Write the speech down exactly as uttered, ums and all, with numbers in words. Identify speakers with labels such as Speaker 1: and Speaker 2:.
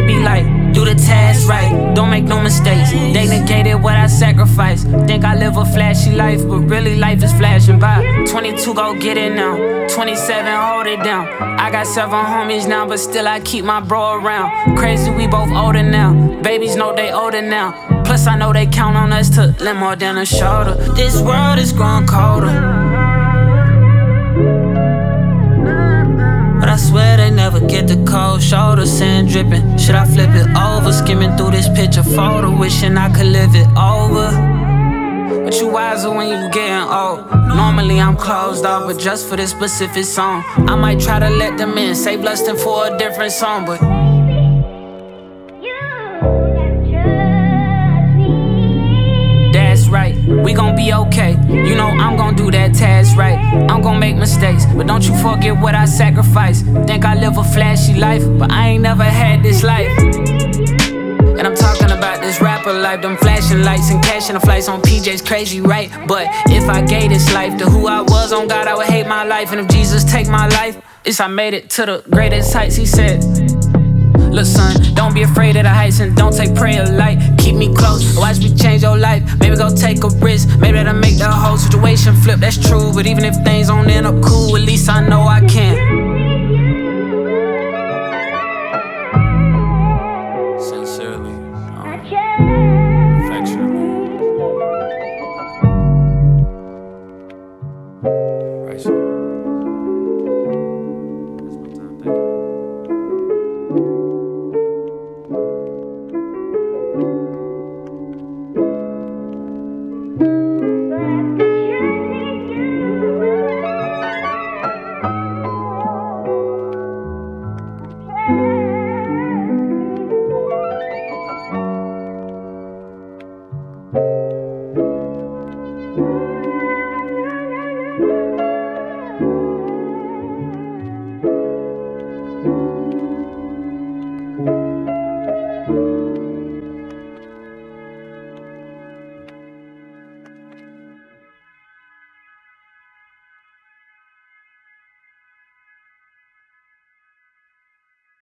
Speaker 1: it be like, do the task right, don't make no mistakes. They negated what I sacrificed. Think I live a flashy life, but really life is flashing by. Twenty-two, go get it now. Twenty-seven, hold it down. I got several homies now, but still I keep my bro around. Crazy, we both older now. Babies know they older now. Plus I know they count on us to lend more than a shoulder. This world is growing colder, but I swear they never get the cold shoulder. Sand dripping, should I flip it over? Skimming through this picture photo, wishing I could live it over. But you wiser when you getting old. Normally I'm closed off, but just for this specific song I might try to let them in, save lustin' for a different song. But that's right, we gon' be okay. You know I'm gon' do that task right. I'm gon' make mistakes, but don't you forget what I sacrificed. Think I live a flashy life, but I ain't never had this life. And I'm talking about this rapper life, them flashing lights and cashing the flights on P J's crazy, right? But if I gave this life to who I was on God, I would hate my life. And if Jesus take my life, it's I made it to the greatest heights. He said, look son, don't be afraid of the heights and don't take prayer light. Keep me close, watch me change your life. Maybe go take a risk, maybe that'll make the whole situation flip. That's true, but even if things don't end up cool, at least I know I can.